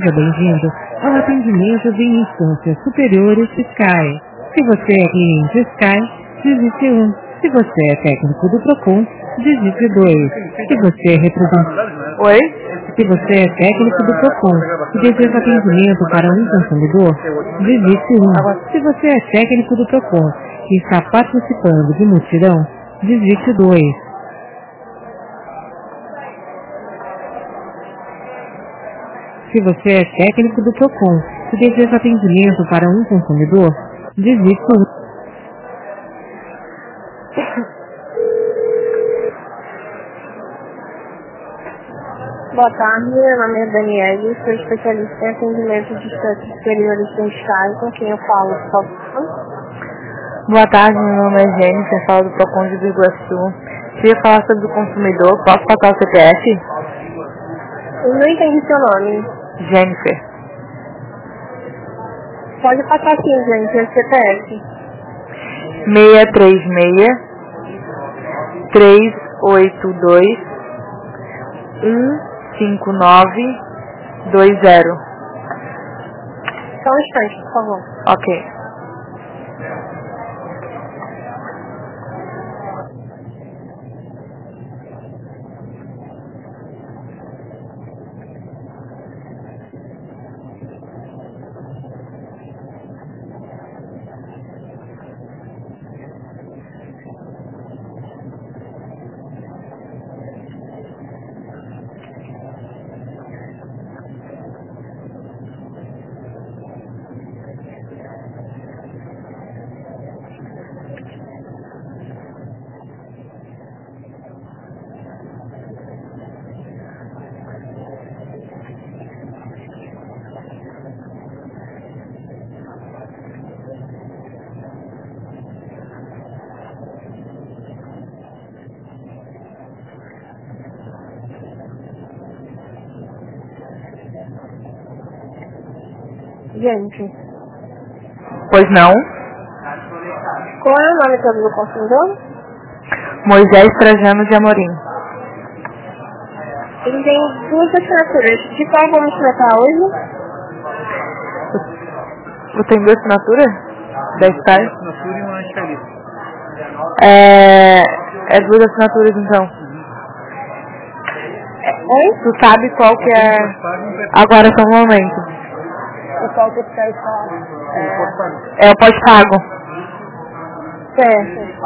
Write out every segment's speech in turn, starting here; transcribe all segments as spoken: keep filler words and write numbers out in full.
Seja bem-vindo ao atendimento de instâncias superiores Sky. Se você é cliente Sky, digite um. Se você é técnico do Procon, digite dois. Se você é representante... Oi? Se você é técnico do Procon e deseja atendimento para um consumidor, digite um. Se você é técnico do Procon e está participando de mutirão, digite dois. Se você é técnico do Procon e deseja atendimento para um consumidor, digite um. Boa tarde, meu nome é Daniele, sou especialista em atendimento de instâncias superiores do Estado, com quem eu falo, por favor. Boa tarde, meu nome é Jennifer, falo do Procon de Biguaçu. Queria falar sobre o consumidor, posso passar o C P F? Eu não entendi seu nome. Jennifer. Pode passar sim, gente, o C P F. seis três seis, três oito dois, um cinco nove dois zero. Só um instante, por favor. Ok. Gente, Pois não? qual é o nome todo do consumidor? Moisés Trajano de Amorim. Ele tem duas assinaturas. De qual vamos tratar hoje? Você tem duas assinaturas? Da Sky? Assinatura e uma especialista. É... é duas assinaturas então. Oi? Tu sabe qual que é... Agora só um momento. O qual que você falar? É o pós-pago. Certo.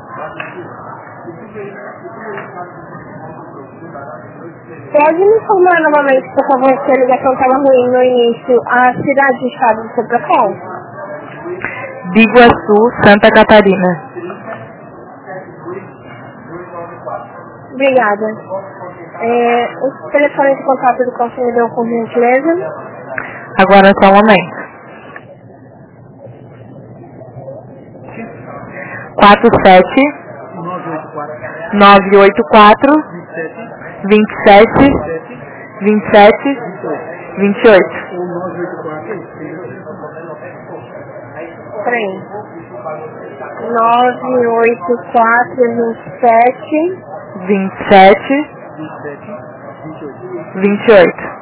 Pode me informar novamente, por favor, se a ligação estava ruim no início, a cidade e estado do seu Procon? Biguaçu, Santa Catarina. Obrigada. É, o telefone de contato do consumidor, por gentileza? Agora só um momento. quatro sete nove oito quatro vinte e sete vinte e sete vinte e oito. Peraí. nove oito quatro vinte e sete vinte e sete vinte e oito.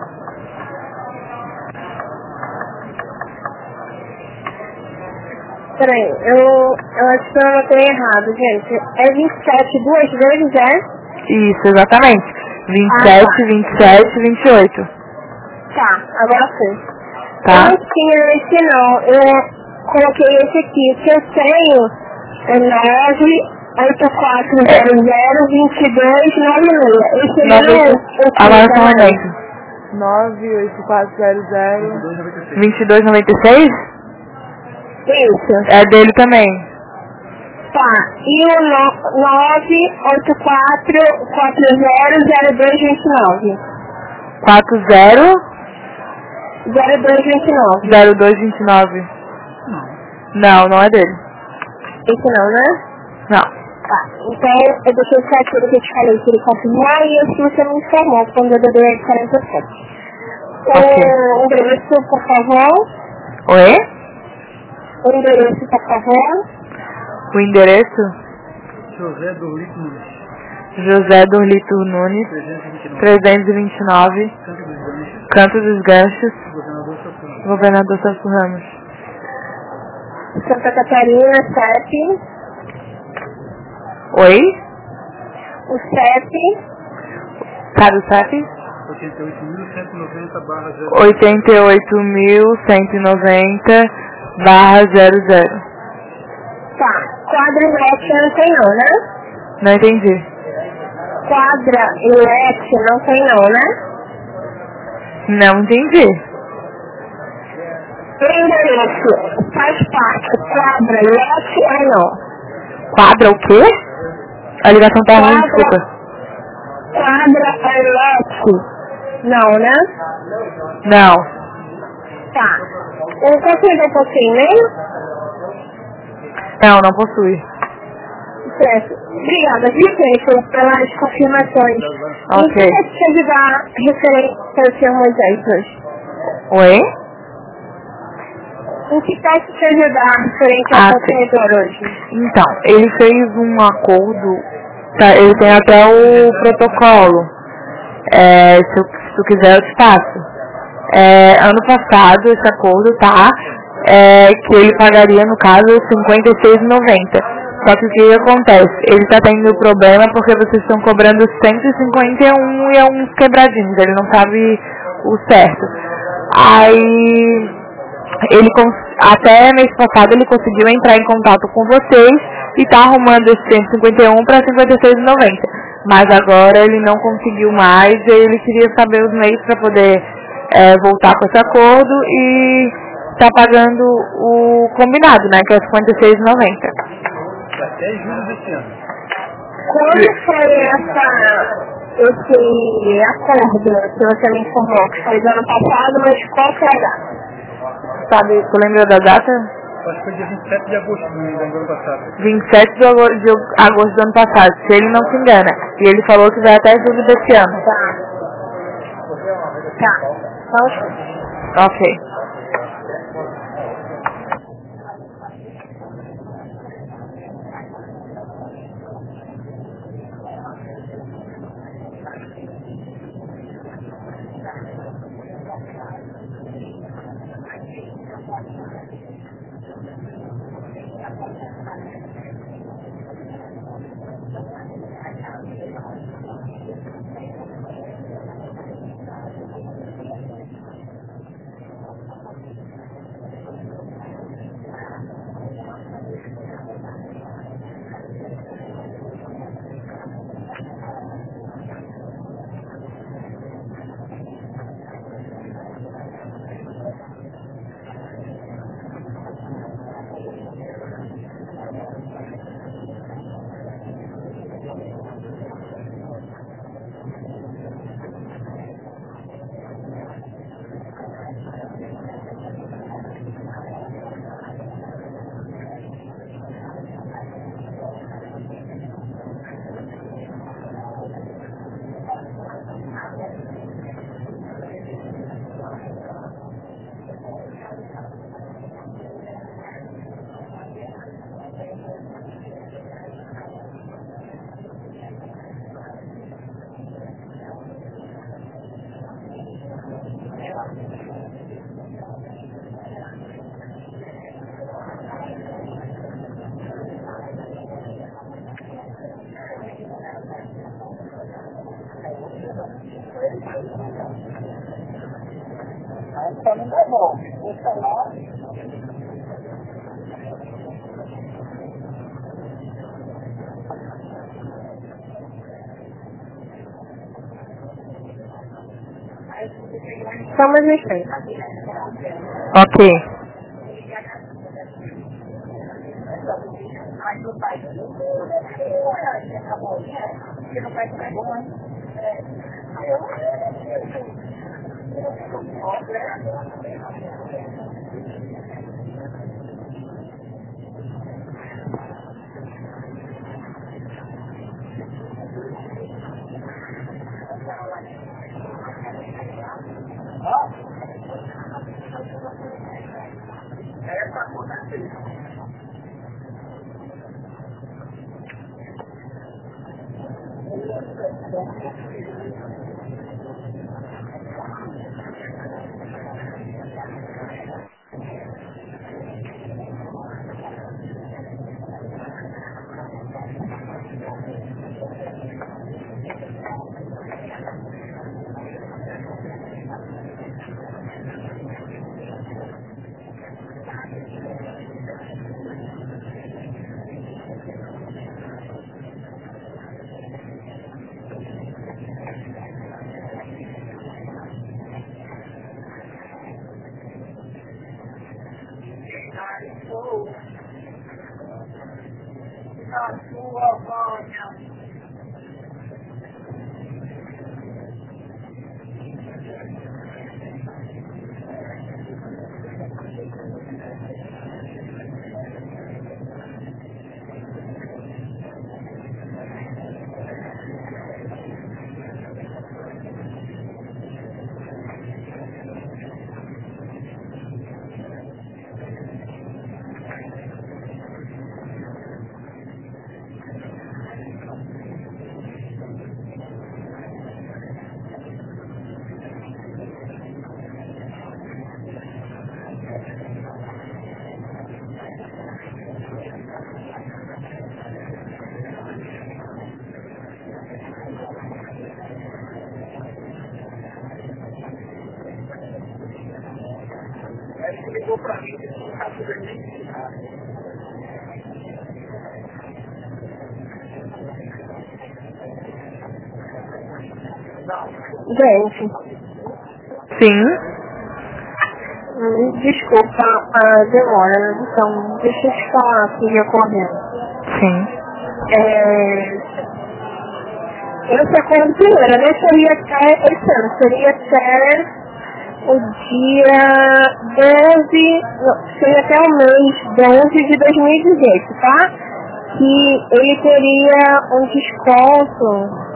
Peraí, eu, eu acho que eu anotei errado, gente. É vinte e sete duas vezes, é? Isso, exatamente. vinte e sete, Ah, tá. vinte e sete, vinte e oito. Tá, agora sim. Tá? Eu não tinha esse não, eu coloquei esse aqui. O que eu tenho é nove oito quatro zero zero dois dois nove seis. Esse não é o Agora só um também. momento. nove oito quatro zero zero dois dois nove seis? Isso. É dele também. Tá, e o nove oito quatro quatro zero zero dois dois nove. quatro zero zero dois dois nove. zero dois dois nove. Não, não é dele. Esse não, né? Não. Tá, então eu deixei esse aquilo que eu te falei, que ele confirmar, e esse você me informou, quando eu dei quarenta e sete. Ok. O endereço, por favor. Oi? O endereço, por favor. O endereço? José Dorlito Nunes. José Dorlito Nunes, trezentos e vinte e nove, Canto dos Ganchos, Governador Celso Ramos. Governador Celso Ramos. Santa Catarina, C E P. Oi? O C E P. Sabe o C E P? oitenta e oito mil cento e noventa barra zero. oitenta e oito mil cento e noventa barra zero zero. Tá. Quadra e leque não tem não, né? Não entendi. Quadra e leque não tem não, né? Não entendi. O endereço faz parte quadra e leque ou não? Quadra o quê? A ligação tá ruim, Quadra. desculpa. Quadra e leque. Não, né? Não. Tá. O consumidor possui e-mail? Não, não possui. Certo. Obrigada, Vicente, pelas confirmações. Ok. E se eu te ajudar referente ao senhor Moisés hoje? Oi? O que posso te ajudar referente ao Ah, consumidor hoje? Então, ele fez um acordo, tá, ele tem até o protocolo. É, se, eu, se tu quiser eu te passo. É, ano passado esse acordo tá, é, que ele pagaria no caso cinquenta e seis reais e noventa centavos. Só que o que acontece? Ele está tendo problema porque vocês estão cobrando cento e cinquenta e um e é uns quebradinhos, ele não sabe o certo. Aí ele até mês passado ele conseguiu entrar em contato com vocês e tá arrumando esse cento e cinquenta e um para cinquenta e seis reais e noventa centavos. Mas agora ele não conseguiu mais e ele queria saber os meios para poder é, voltar com esse acordo e tá pagando o combinado, né, que é cinquenta e seis reais e noventa centavos. Até julho desse ano. Quando foi essa, esse acordo que você me informou, que foi do ano passado, mas qual foi a data? Sabe, tu lembra da data? Acho que foi dia vinte e sete de agosto do ano passado. vinte e sete de agosto de agosto do ano passado, se ele não se engana. E ele falou que vai até julho desse ano. Tá. Tá. Ok. Estamos no instante. Ok. Gente. Sim. Desculpa a demora, então deixa eu te falar aqui recorrendo. Sim. É... Esse acordo primeiro, né? Seria até esse ano, seria até o dia doze, não, seria até o mês doze de dois mil e dezoito, tá? Que ele teria um desconto.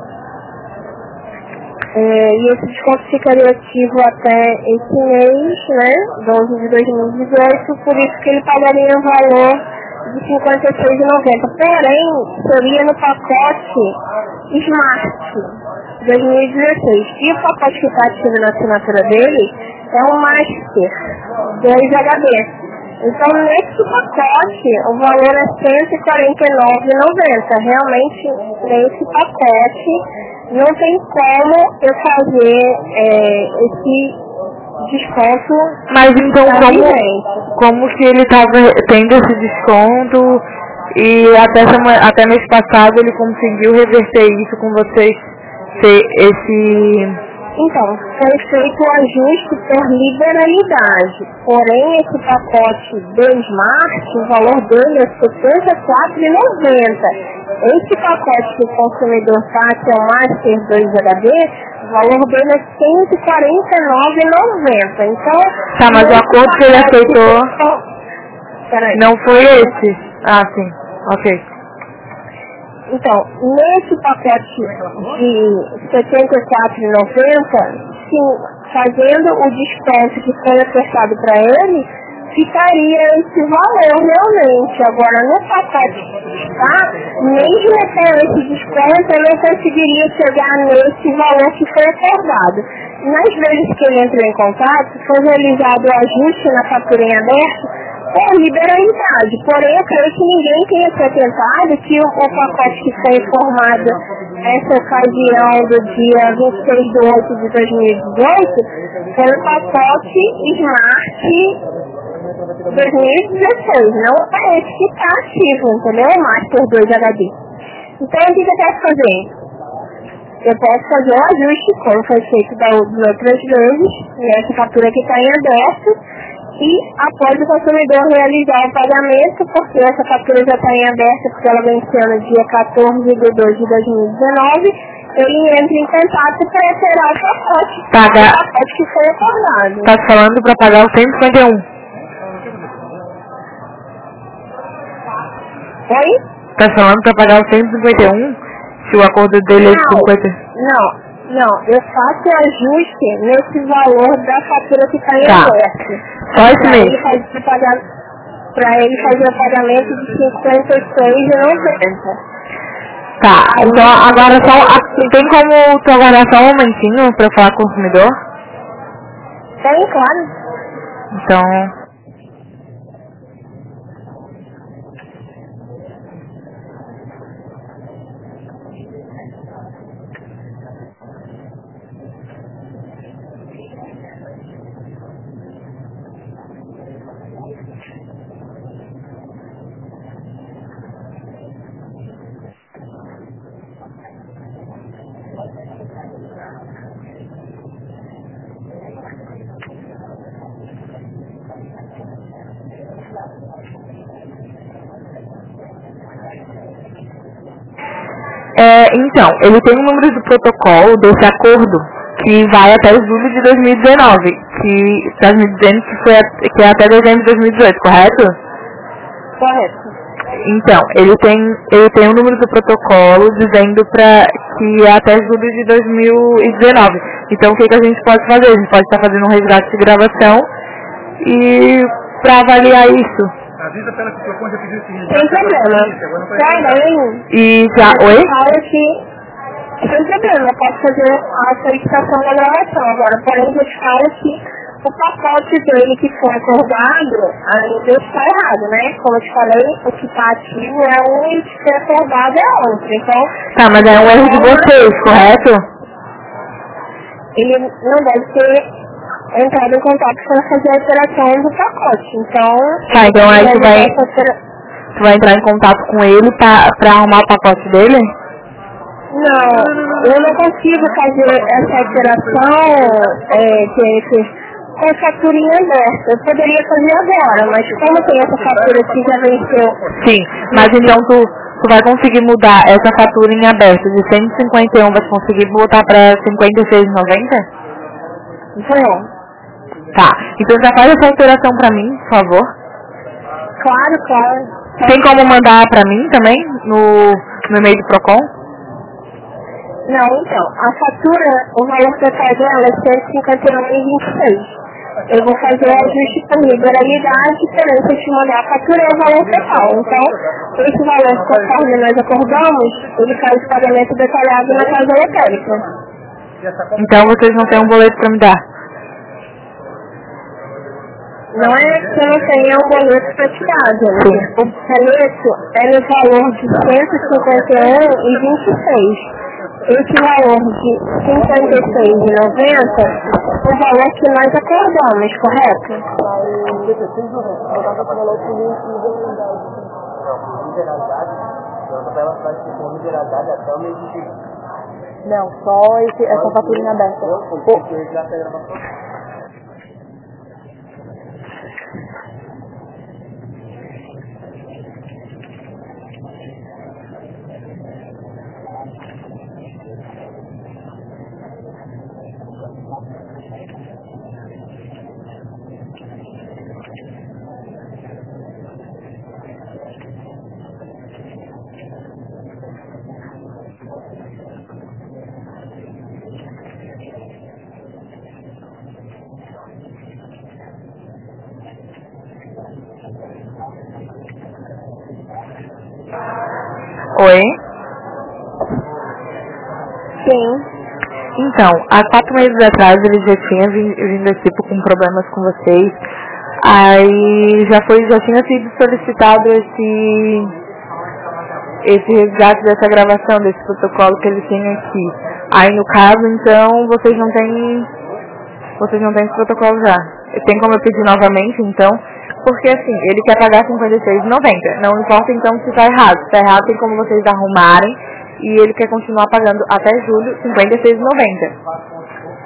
É, e esse desconto ficaria ativo até esse mês, né, doze de dois mil e dezoito, por isso que ele pagaria um valor de cinquenta e seis reais e noventa centavos. Porém, seria no pacote Smart dois mil e dezesseis. E o pacote que está ativo na assinatura dele é um Master dois H D. Então, nesse pacote, o valor é cento e quarenta e nove reais e noventa centavos. Realmente, nesse pacote, não tem como eu fazer é, esse desconto. Mas então como, como que ele estava tendo esse desconto e até, semana, até mês passado ele conseguiu reverter isso com vocês, ter esse... Então, foi feito o ajuste por liberalidade. Porém, esse pacote do Smart, o valor dele é setenta e quatro reais e noventa centavos. Esse pacote que o consumidor está, que é o Master dois H D, o valor dele é cento e quarenta e nove reais e noventa centavos. Então, tá, mas o acordo que ele aceitou Peraí. não foi esse? Ah, sim. Ok. Então, nesse pacote de setenta e quatro reais e noventa centavos, sim, fazendo o desconto que foi acertado para ele, ficaria esse valor realmente. Agora, no pacote tá, mesmo com esse desconto, eu não conseguiria chegar nesse valor que foi acordado. Nas vezes que ele entrou em contato, foi realizado o ajuste na fatura em aberto por liberalidade. Porém, eu creio que ninguém tenha se atentado que o, o pacote que foi informado nessa ocasião do dia vinte e seis de oito de dois mil e dezoito foi o pacote Smart dois mil e dezesseis, não é esse que está ativo, entendeu? O Master dois H D. Então, o que eu posso fazer? Eu posso fazer o ajuste, como foi feito das outras vezes, nessa fatura que está em aberto, e após o consumidor realizar o pagamento, porque essa fatura já está em aberto, porque ela venceu no dia quatorze de dois de dois mil e dezenove, ele entra em contato para alterar o pacote, Pagar. o pacote que foi acordado. Tá falando para pagar o cento e cinquenta e um. Oi? Tá falando para pagar o cento e cinquenta e um? Se o acordo dele é de cinquenta? Não. Não, eu faço o ajuste nesse valor da fatura que está em tá. aberto. Só esse Para mês? ele fazer, pagar, pra ele fazer o pagamento de cinquenta e seis reais e noventa centavos. Tá, Aí, então agora só... Tem como tu aguardar só um momentinho para falar com o consumidor? Tem, claro. Então... então, ele tem o número do protocolo desse acordo que vai até julho de dois mil e dezenove, que está me dizendo que, foi, a- que é até dezembro de dois mil e dezoito, correto? Correto. Então, ele tem, ele tem o número do protocolo dizendo pra, que é até julho de dois mil e dezenove. Então, o que, que a gente pode fazer? A gente pode estar fazendo um resgate de gravação e para avaliar isso. Avisa pra ela que o Procon já pediu o seguinte. Sem problema. Porém, E já... Oi? fala que, sem problema, eu posso fazer a solicitação da gravação. Agora, porém, eu te falo que o pacote dele que foi acordado ainda está errado, né? Como eu te falei, o que está ativo é um e o que foi acordado é outro. Então, Tá, mas é um erro de vocês, correto? ele não deve ter entrado em contato para fazer a alteração do pacote. Então, Tá, então aí tu vai, essa altera- tu vai entrar em contato com ele pra, pra arrumar o pacote dele? Não, eu não consigo fazer essa alteração, é, que com a faturinha aberta. Eu poderia fazer agora, mas como tem essa fatura que já venceu, Sim, mas então tu, tu vai conseguir mudar essa fatura em aberto de cento e cinquenta e um, vai conseguir botar pra cinquenta e seis reais e noventa centavos? vou. Tá, então já faz essa alteração pra mim, por favor. Claro, claro. Tem como mandar pra mim também, no, no e-mail do Procon? Não, então, a fatura, o valor total dela é cento e cinquenta e um reais e vinte e seis centavos. Eu vou fazer o ajuste por liberalidade, diferente de te mandar a fatura é o valor total. Então, esse valor, conforme nós acordamos, ele faz o pagamento detalhado na casa lotérica. Então vocês não têm um boleto pra me dar? Não é que eu não tenha um boleto praticado. Sim. O boleto é no valor de cento e cinquenta e um reais e vinte e seis centavos. Esse valor de cinquenta e seis reais e noventa centavos é o valor que nós acordamos, correto? Não, só esse, essa faturinha aberta. Oi? Sim. Então, há quatro meses atrás ele já tinha vindo, vindo aqui com problemas com vocês. Aí já foi, já tinha sido solicitado esse, esse resgate dessa gravação, desse protocolo que ele tem aqui. Aí no caso, então, vocês não têm, vocês não têm esse protocolo já. Tem como eu pedir novamente, então? Porque assim, ele quer pagar cinquenta e seis reais e noventa centavos. Não importa então se está errado. Se está errado, tem como vocês arrumarem. E ele quer continuar pagando até julho cinquenta e seis reais e noventa centavos.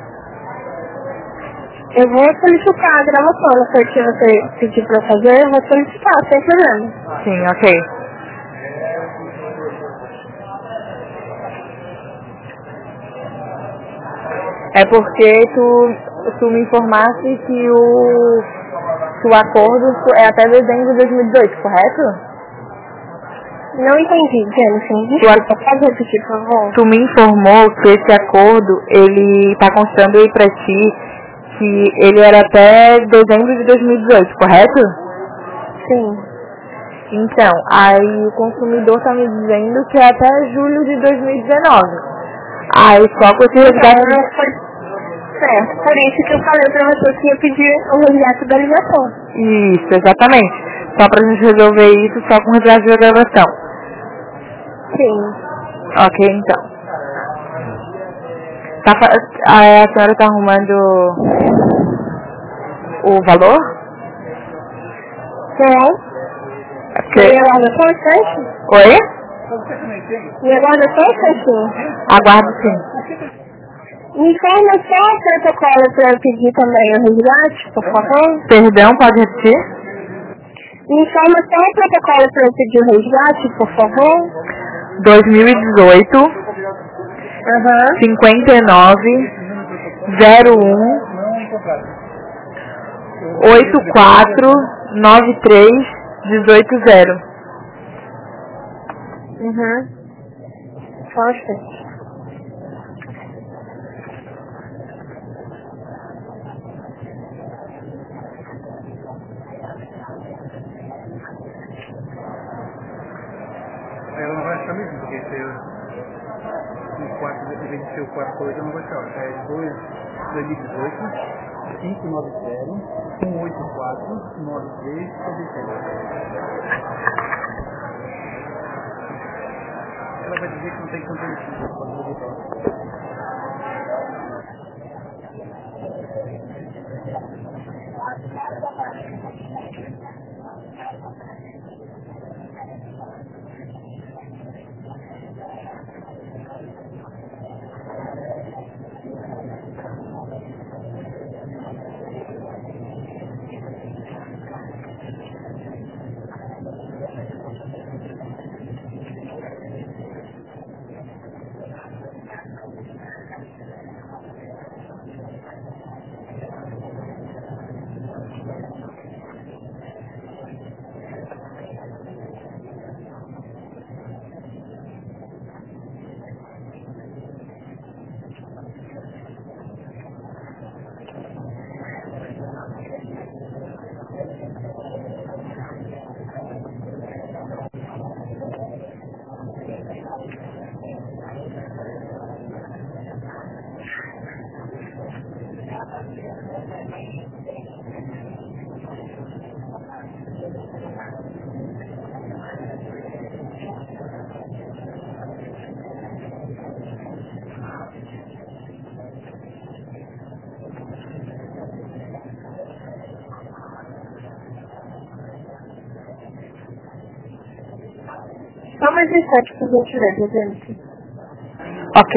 Eu vou solicitar a gravação, não foi o que você pediu pra eu fazer, eu vou solicitar, sem problema. Sim, ok. É porque tu, tu me informaste que o, que o acordo é até dezembro de dois mil e dezoito, correto? Não entendi, Jennifer. Desculpa, pode repetir, por favor? Tu me informou que esse acordo, ele tá constando aí pra ti que ele era até dezembro de dois mil e dezoito, correto? Sim. Então, aí o consumidor tá me dizendo que é até julho de dois mil e dezenove. Aí só com esse resgate... Então, não foi certo. Por isso que eu falei pra você que ia pedir o resgate da ligação. Isso, exatamente. Só pra gente resolver isso só com o resgate da gravação. Sim. Ok, então. Tá, fa- a, a senhora tá arrumando o valor? Não. É porque... Me aguarda só um instante? Oi? Me aguarda só um instante. Aguardo sim. Me informa só o protocolo pra eu pedir também o resgate, por favor. Perdão, pode repetir? Me informa só o protocolo pra eu pedir o resgate, por favor. dois mil e dezoito, Aham. cinquenta e nove, zero um, oito quatro nove três, dezoito zero. Uhum. Só um instante. Ela não vai achar mesmo, porque se eu no quarto, em vez de ser o quarto hoje, eu não vou achar. É dois mil e dezoito, cinco nove zero, um oito quatro, nove três, sete. Ela vai dizer que não tem conteúdo. Só mais um instante pra eu tirar, gente. Ok.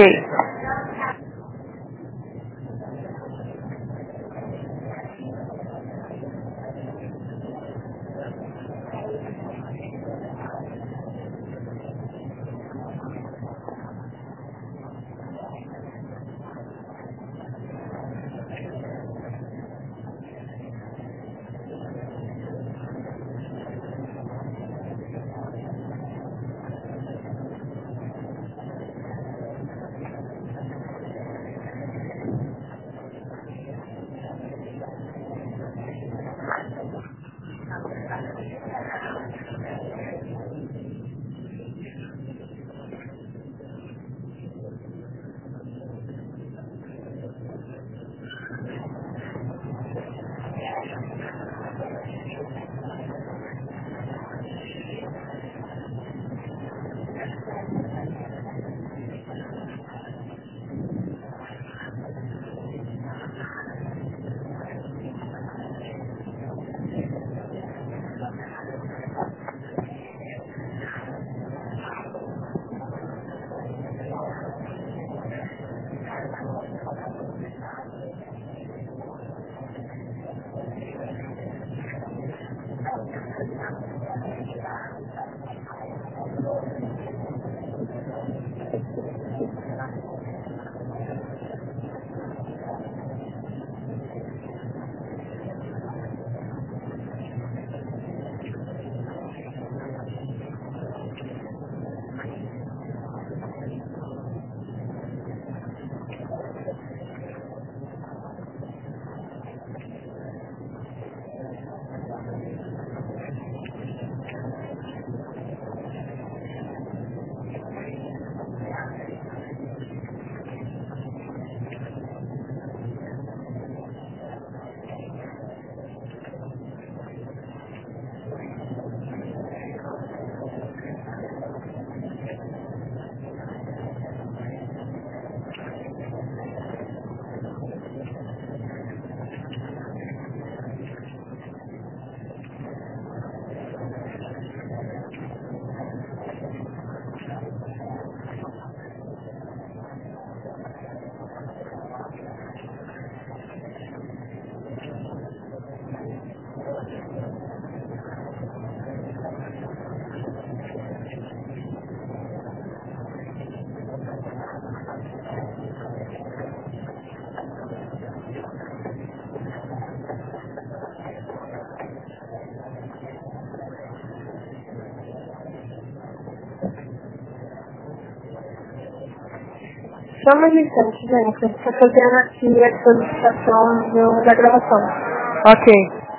Só mais um instante, gente. Estou fazendo aqui a solicitação do, da gravação. Ok.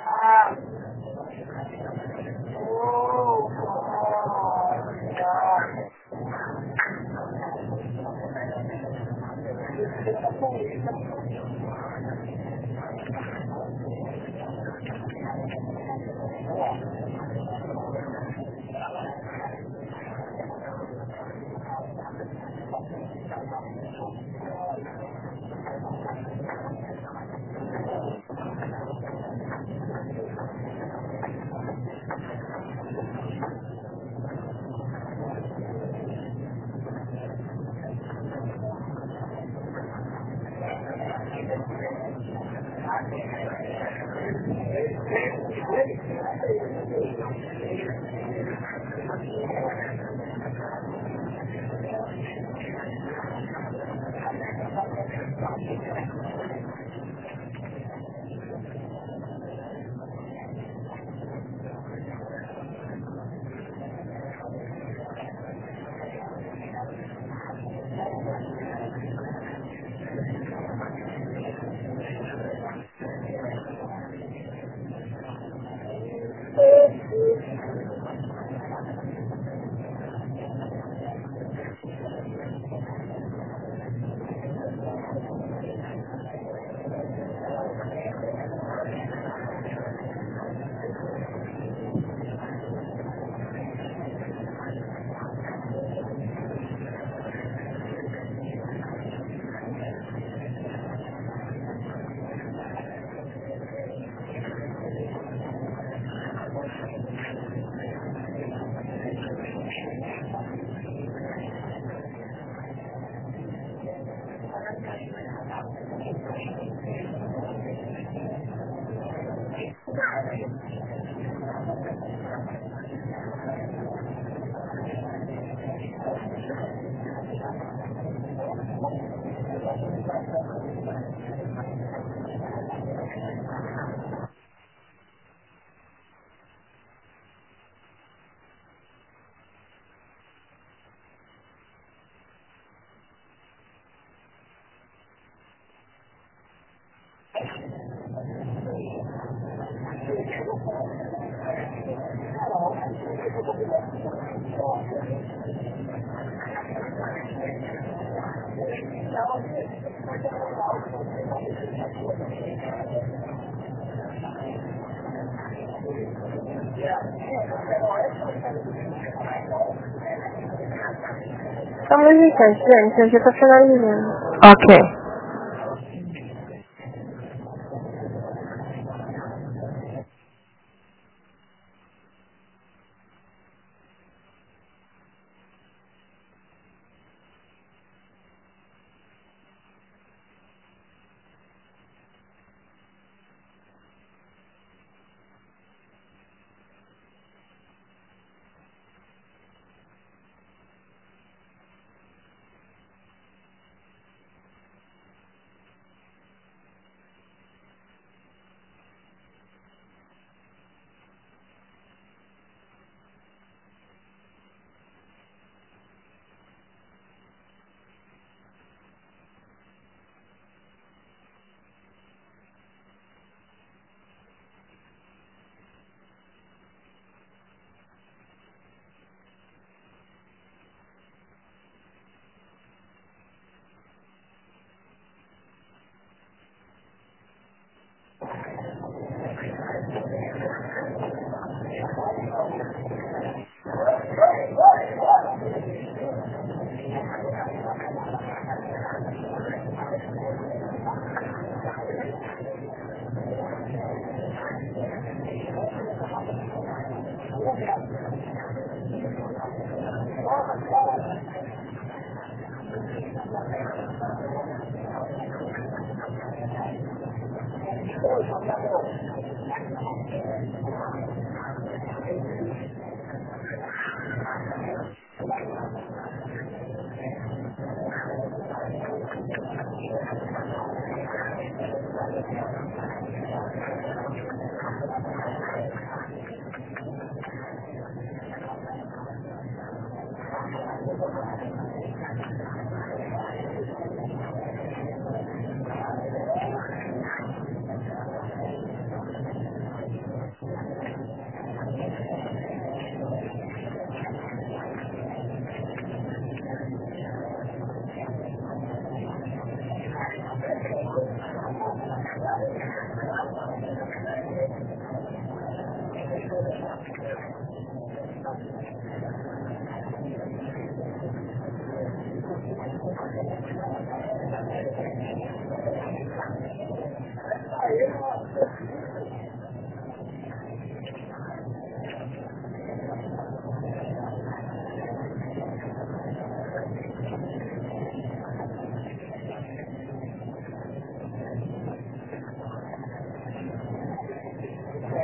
Só mais um instante, gente. Eu já estou finalizando. Ok.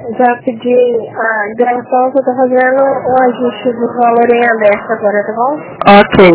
Já pedi a gravação que eu tô fazendo o ajuste do valor em aberto agora, tá bom? Ok.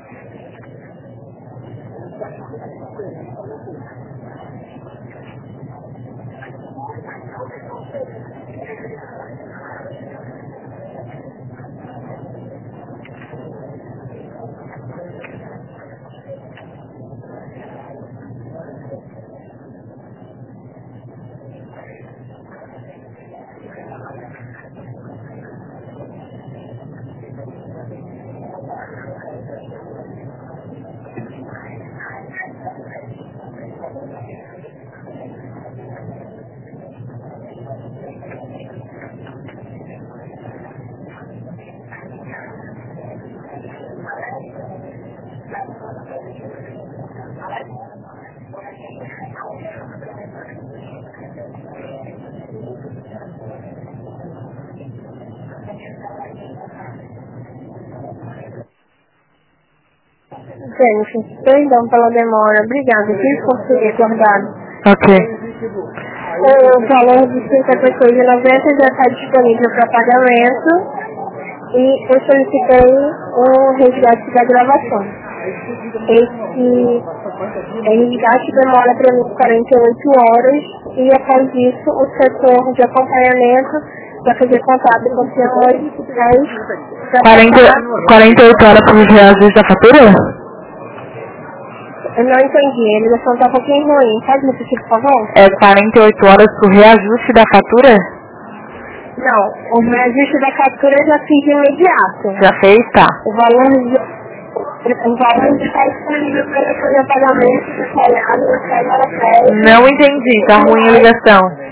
Jennifer, perdão pela demora. Obrigada. Fiz conseguir acordado. Ok. O valor de cinquenta e seis reais e noventa centavos já está disponível para pagamento e eu solicitei o resgate da gravação. Esse resgate demora para mim quarenta e oito horas e após isso o setor de acompanhamento vai fazer contato com o senhor quarenta e oito horas para os reajustes da fatura? Eu não entendi, a ligação está um pouquinho ruim. Pode me repetir, por favor? É quarenta e oito horas para o reajuste da fatura? Não, o reajuste da fatura eu já fiz de imediato. Já fez? Tá. O valor de... O valor de disponível para fazer o pagamento detalhado na casa. Não entendi, tá ruim a ligação.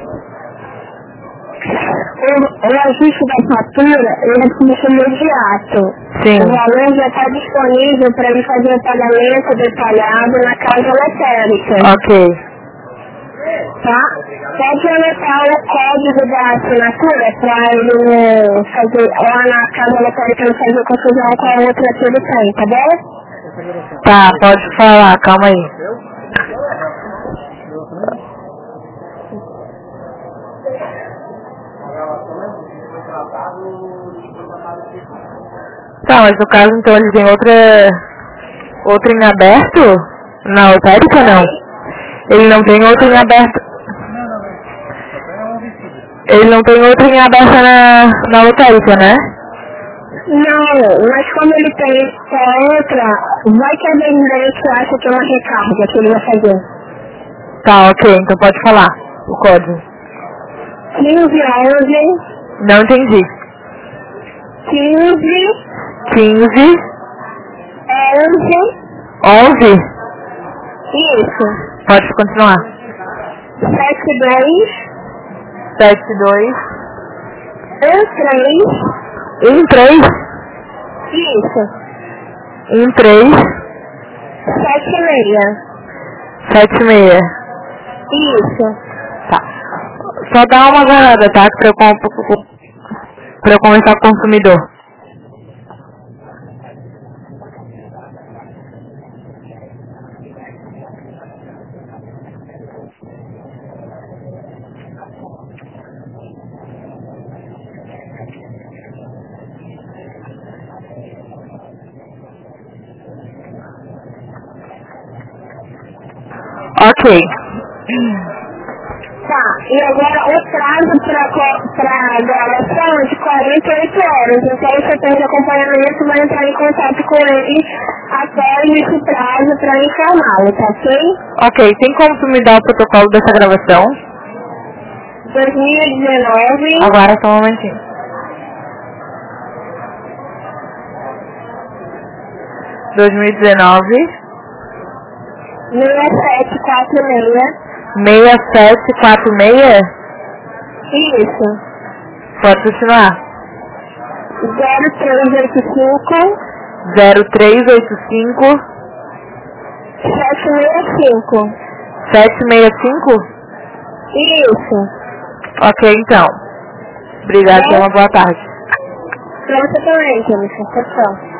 O, o ajuste da fatura, ele é imediato. Sim. O valor já está disponível para ele fazer o pagamento detalhado na casa lotérica. Ok. Tá? Pode anotar o código da assinatura para ele fazer, lá na casa lotérica ele fazer confusão com a outra que ele tem, tá bom? Tá, pode falar, calma aí. Tá, mas no caso então ele tem outra outra em aberto na lotérica não? Ele não tem outra em aberto. Ele não tem outra em aberta na, na lotérica, né? Não, mas como ele tem essa outra, vai que a vendente acha que é uma recarga que ele vai fazer. Tá, ok, então pode falar o código. quinze, onze. Não entendi. quinze. quinze. onze. onze? Isso. Pode continuar. setenta e dois. setenta e dois. três. um três. Isso. um três. setenta e seis. setenta e seis. Isso. Tá. Só dá uma aguardada, tá? Pra eu, comp- pra eu conversar com o consumidor. Ok. Tá, e agora o prazo para gravação é de quarenta e oito horas, então o setor de acompanhamento vai entrar em contato com ele após esse prazo para informá-lo, tá ok? Ok, tem como tu me dar o protocolo dessa gravação? dois mil e dezenove. Agora só um momentinho. dois mil e dezenove. seis sete quatro seis. seis sete quatro seis? Isso. Pode continuar. zero três oito cinco. zero três oito cinco. sete seis cinco. sete seis cinco? Isso. Ok, então. Obrigada, tenha uma boa tarde. Pra você também, Jennifer. Tchau, tchau.